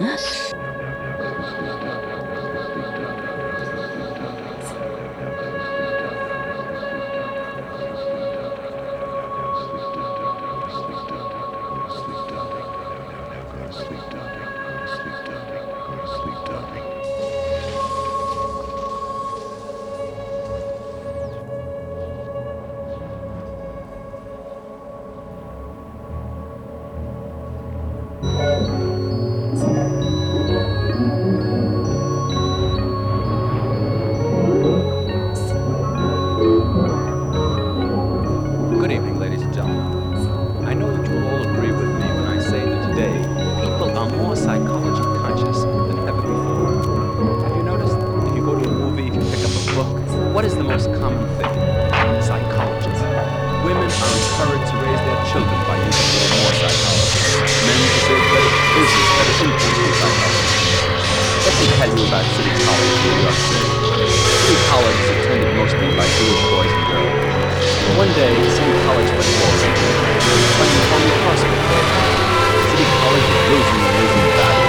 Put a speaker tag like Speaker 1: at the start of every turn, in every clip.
Speaker 1: Good evening, ladies and gentlemen. I know that you will all agree with me when I say that today people are more psychology conscious than ever before. Have you noticed? If you go to a movie, if you pick up a book, what is the most common thing? Psychology. Women are encouraged to raise their children by using a little more psychology. Men to build better business, better influence with psychology. Let me tell you about City College in New York City. City College is attended mostly by Jewish boys and girls. One day, City College football team was playing Tony Crossman. City College was losing battle.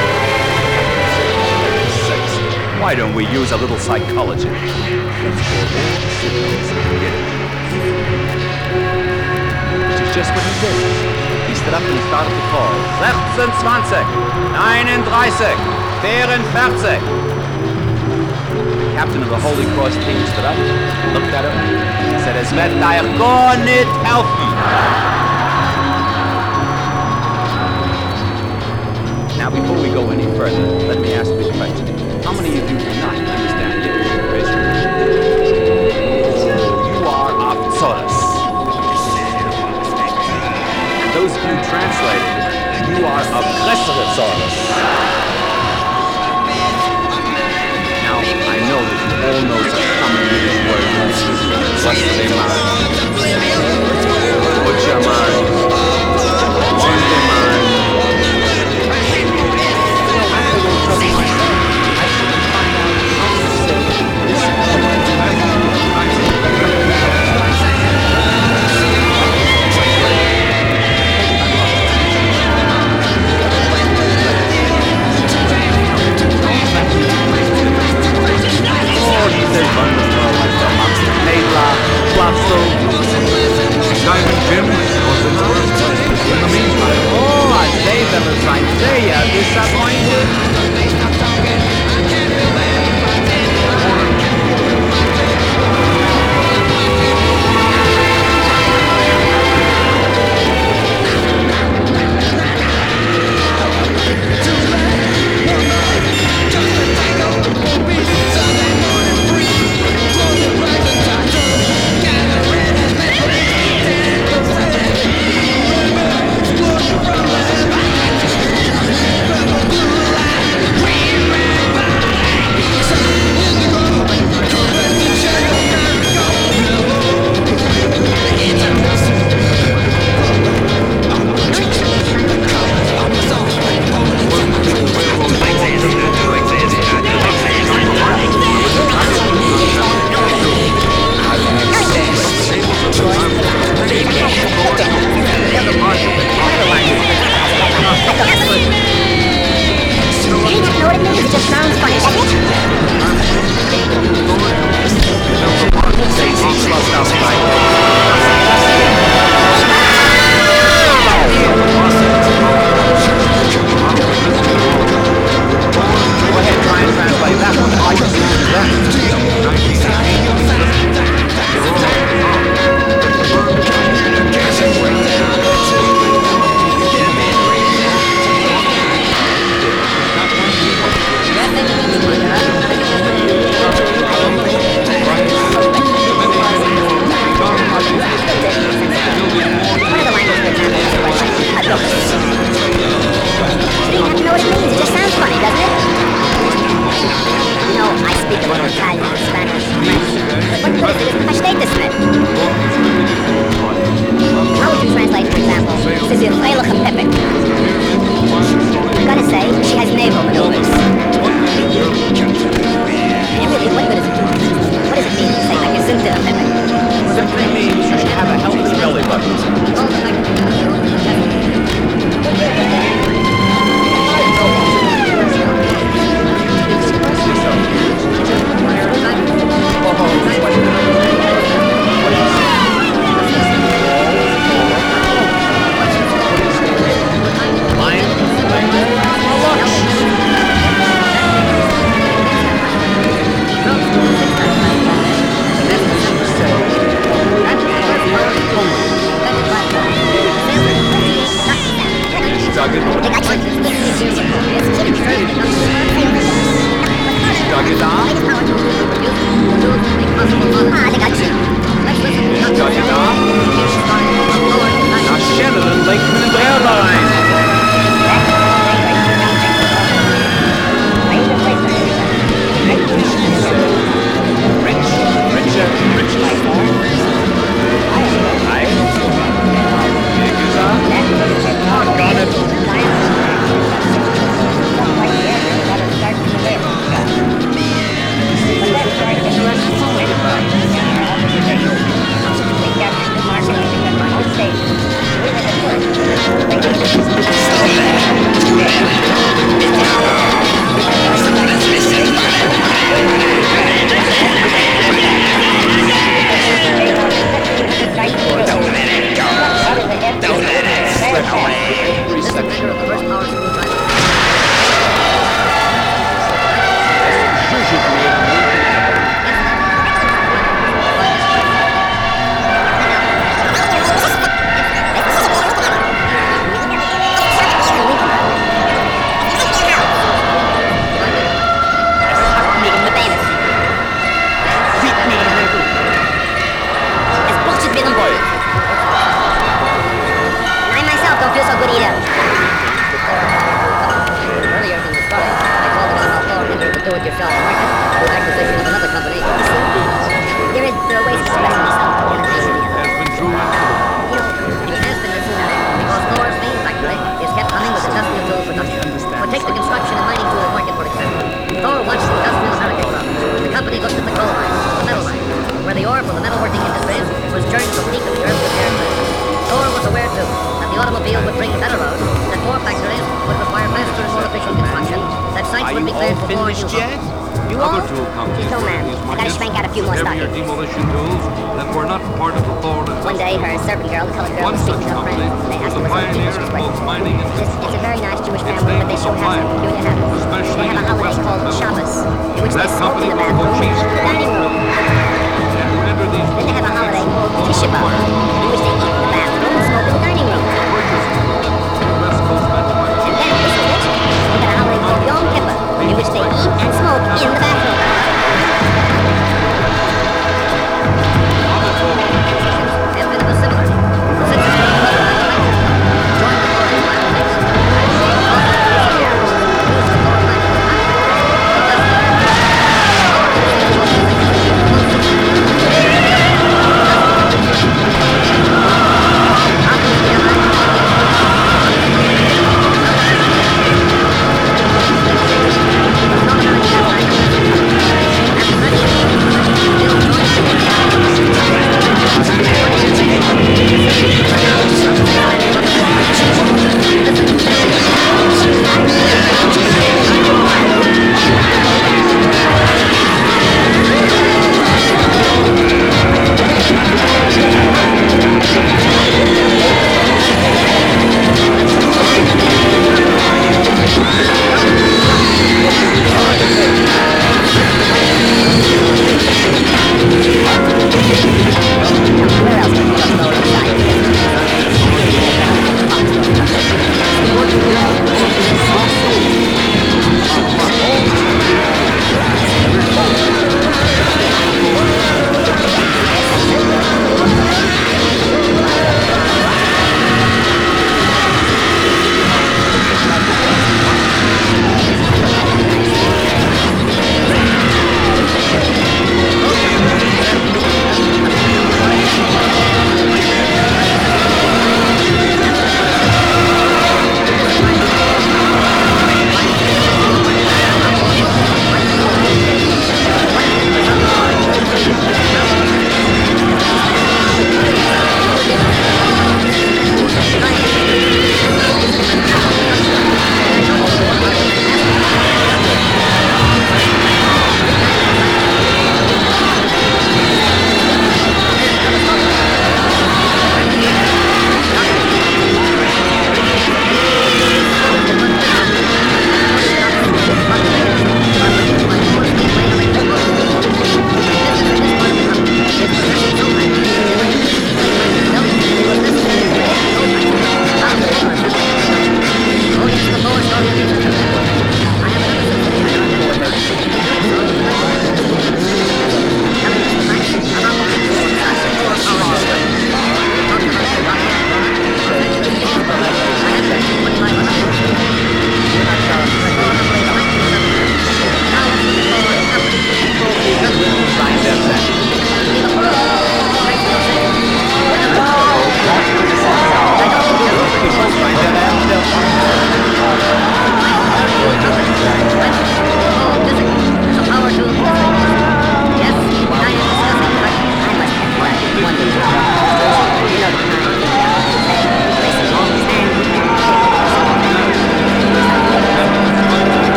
Speaker 1: Why don't we use a little psychology? Let's go all the signals and get it. Which is just what he did. He stood up and he started to call. 26, 39, 44. The captain of the Holy Cross team stood up, looked at him, and said, "Es wird dir gar nicht helfen." Now, before we go any further, let me ask you a question. How many of you do not understand Yiddish? Raise your hand. You are Apzoras. And those of you translating, you are Aggressorosaurus. Now, I know that you all know such common Yiddish words as Wasserman, Butcherman, Wonderman.
Speaker 2: Diamond Jim was in first place. In the meantime,
Speaker 1: They've ever signed. They are disappointed.
Speaker 2: it. Stuck it on. Stuck it on. Now Sheridan Lakeman Airlines.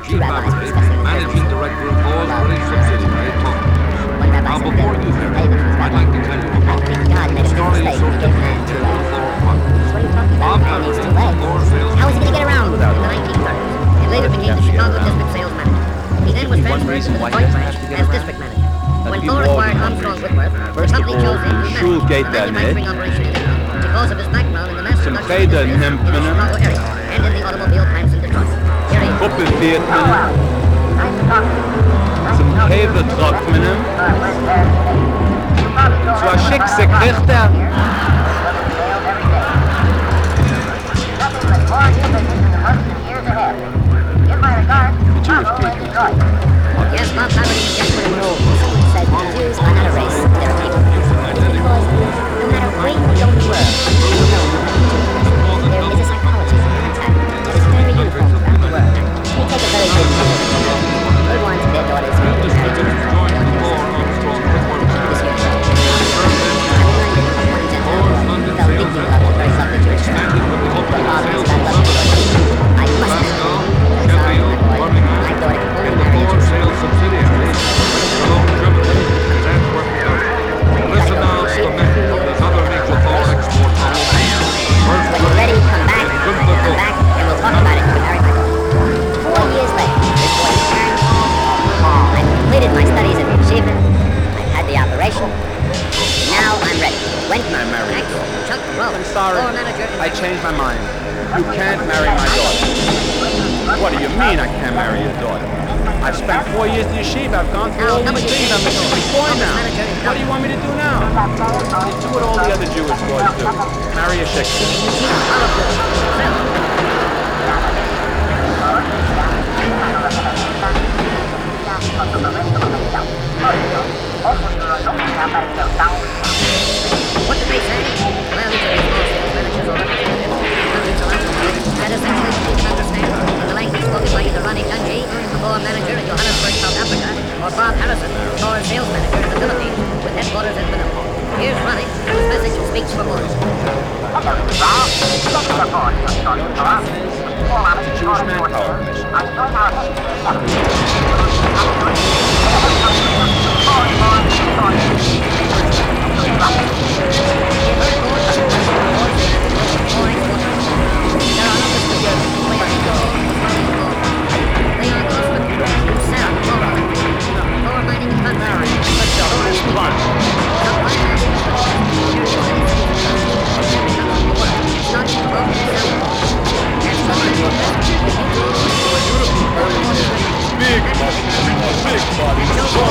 Speaker 2: Chief Advocate, Managing Director of Hall's British subsidiary, talking to us.
Speaker 3: One rabbi
Speaker 2: Now,
Speaker 3: said
Speaker 2: before you hear it, I'd like to tell you about
Speaker 3: God made
Speaker 2: the
Speaker 3: a
Speaker 2: story
Speaker 3: mistake.
Speaker 2: so
Speaker 3: He gave man
Speaker 2: difficult
Speaker 3: two
Speaker 2: to
Speaker 3: legs.
Speaker 2: Floor Chronicles.
Speaker 3: What are you talking
Speaker 2: Bob
Speaker 3: about? Man needs two
Speaker 2: Hammerstein,
Speaker 3: legs.
Speaker 2: floor sales
Speaker 3: How was he going to get around in the 1930s? He later became the Chicago district sales manager. He then was
Speaker 1: One
Speaker 3: transferred to
Speaker 1: reason
Speaker 3: the
Speaker 1: why he
Speaker 3: Detroit
Speaker 1: doesn't
Speaker 3: branch
Speaker 1: have to get
Speaker 3: as
Speaker 1: around?
Speaker 3: district manager. When
Speaker 1: give
Speaker 3: Fuller
Speaker 1: you all
Speaker 3: acquired
Speaker 1: the one
Speaker 3: Armstrong
Speaker 1: reason.
Speaker 3: Whitworth, the
Speaker 1: First of
Speaker 3: company
Speaker 1: all,
Speaker 3: chose him
Speaker 1: the
Speaker 3: to
Speaker 1: Schul
Speaker 3: manage
Speaker 1: geht
Speaker 3: the
Speaker 1: da
Speaker 3: manufacturing
Speaker 1: nicht.
Speaker 3: operation in Detroit because of his background in the mass
Speaker 1: Zum
Speaker 3: production
Speaker 1: Trader
Speaker 3: industry
Speaker 1: nimmt
Speaker 3: in the
Speaker 1: man ihn.
Speaker 3: Chicago area and in the automobile plants in Detroit. Here he is.
Speaker 1: Kuppel fährt man ihn. Zum Käfer tragt man ihn. Zu a schickse kriegt er. The Jewish people.
Speaker 3: Yes, Bob Poverty is just what it is. Someone said the Jews are not a race, they're a people. It's because no matter where you go in the world, you will know there is a psychology contact that is very uniform throughout the world. We take a very good example. Good ones, their daughters marry Jews.
Speaker 2: Joined the Floor Armstrong Whitworth
Speaker 3: This
Speaker 2: marriage.
Speaker 3: year, one gentleman fell deeply in love with a very lovely Jewish girl.
Speaker 2: Extended with the
Speaker 3: But
Speaker 2: ultimate
Speaker 3: Bob
Speaker 2: sales
Speaker 3: is about love. I must
Speaker 2: Pascal,
Speaker 3: I'm sorry,
Speaker 2: Sheffield,
Speaker 3: my boy.
Speaker 2: Birmingham,
Speaker 3: My daughter can
Speaker 2: and
Speaker 3: only
Speaker 2: the
Speaker 3: marry a
Speaker 2: Ford
Speaker 3: Jew.
Speaker 2: sales subsidiary, Cologne, Germany, and Antwerp, Belgium. Listen now to the men of this other major Ford export hub. First
Speaker 3: When you're ready, come back,
Speaker 2: in Gunther
Speaker 3: come back, and we'll talk about it. Marry my daughter. 4 years later, this boy returned. I've completed my studies at the yeshiva. I've had the operation. Now I'm ready. When
Speaker 1: I marry your
Speaker 3: Next,
Speaker 1: daughter.
Speaker 3: Chuck Rowe,
Speaker 1: I'm sorry.
Speaker 3: floor manager in
Speaker 1: I changed my mind. You can't marry my daughter. What do you mean I can't marry your daughter? I've spent 4 years in yeshiva. I've gone through all these things. I'm a Jewish boy now. What do you want me to do now? You do what all the other Jewish boys do. Marry a shiksa.
Speaker 3: What did they say? Well, each of these small sales managers or representatives hundreds around the world had essentially didn't understand in the language spoken by either Ronnie Dungy, the floor manager in Johannesburg, South Africa, or Bob Harrison, floor sales manager in the Philippines, with headquarters in Manila. Here's Ronnie, whose message speaks for more.
Speaker 1: Jewish Manpower Commission.
Speaker 2: Big body, big body.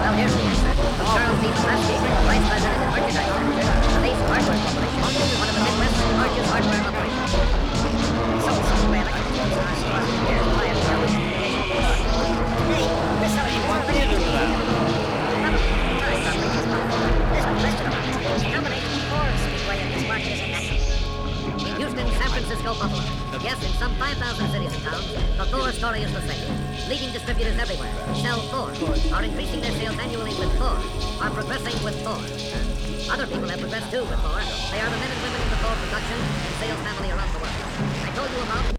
Speaker 3: Well, here's the answer. I'm Charles D. Pulaski, Vice President and Merchandise Manager of the Ace Hardware Corporation, one of the Midwest's largest hardware operations. So, well, I can close our store. Here's the fire sale. Hey, this is you want to do that? There's no question about it. The combination of Ford Speedway and this market is immense. In Houston, San Francisco, Buffalo, yes, in some 5,000 cities and towns, the Thor story is the same. Leading distributors everywhere sell Thor, are increasing their sales annually with Thor, are progressing with Thor. Other people have progressed too with Thor. They are the men and women in the Thor production and sales family around the world. I told you about